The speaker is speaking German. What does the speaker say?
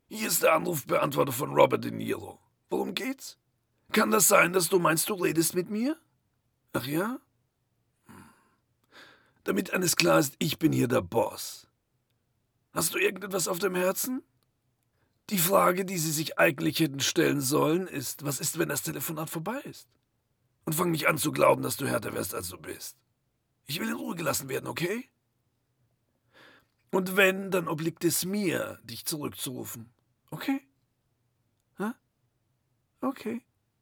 Hier ist der Anrufbeantworter von Robert De Niro. Worum geht's? Kann das sein, dass du meinst, du redest mit mir? Ach ja? Damit eines klar ist, ich bin hier der Boss. Hast du irgendetwas auf dem Herzen? Die Frage, die Sie sich eigentlich hätten stellen sollen, ist, was ist, wenn das Telefonat vorbei ist? Und fang nicht an zu glauben, dass du härter wirst, als du bist. Ich will in Ruhe gelassen werden, okay? Und wenn, dann obliegt es mir, dich zurückzurufen. Okay? Hä? Okay.